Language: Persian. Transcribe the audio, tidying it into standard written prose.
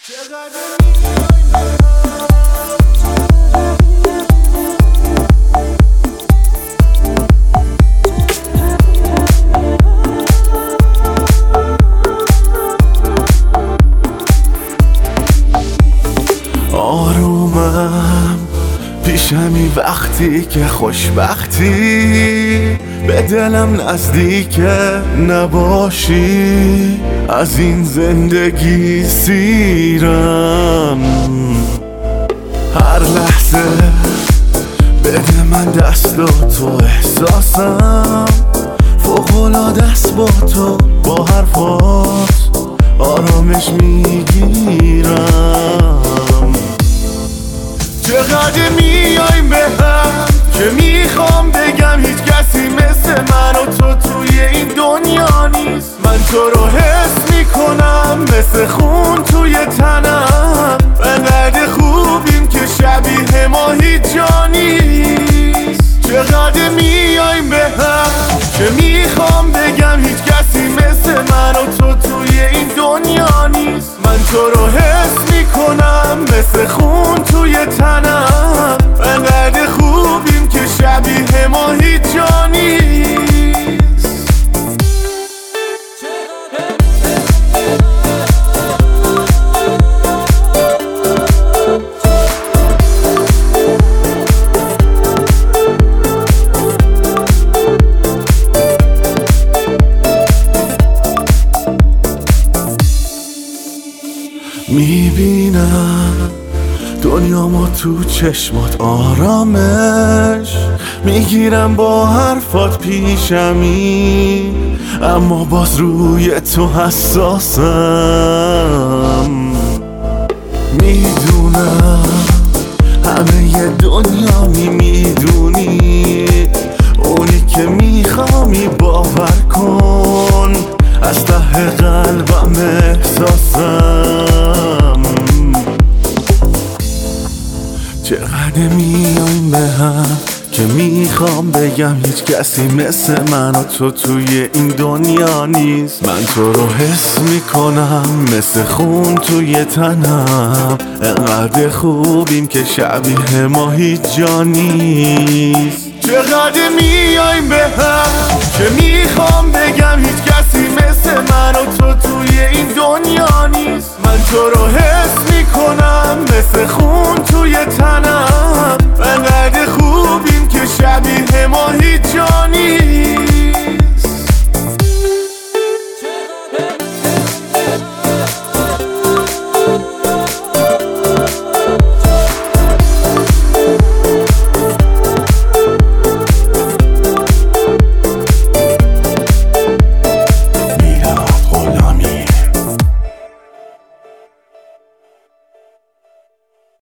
آرومم پیشمی وقتی که خوشبختی به دلم نزدیک نباشی، از این زندگی سیرم. هر لحظه بده من دست و تو احساسم فوق‌العاده است با تو، با حرفات آرامش میگیرم. چقدر میایم به هم که میخوام بگم هیچ کسی مثل من و تو توی این دنیا نیست. من تو رو حس میکنم مثل خون توی تنم، انقدر خوبیم که شبیه ما هیچ جا نیست. چقدر میایم به هم که میخوام بگم هیچ کسی مثل من و تو توی این دنیا نیست. من تو رو حس میکنم مثل خون توی تنم، انقدر خوبیم که شبیه ما هیچ جا نیست. میبینم دنیامو تو چشمات آرامش میگیرم، با حرفات پیشمی اما باز روی تو حساسم. میدونم همه دنیا میدونی، اونی که میخوامی باور کن، از ته قلبم احساسم. چقدر میایم به هم که میخوام بگم هیچ کسی مثل من و تو توی این دنیا نیست. من تو رو حس میکنم مثل خون توی تنم، انقدر خوبیم که شبیه ما هیچ جا نیست. چقدر میایم به هم که میخوام بگم هیچ کسی مثل من و تو توی این دنیا نیست. من تو رو حس میکنم مثل خون توی تنم، انقدر خوبیم که شبیه ما هیچ جا نیست.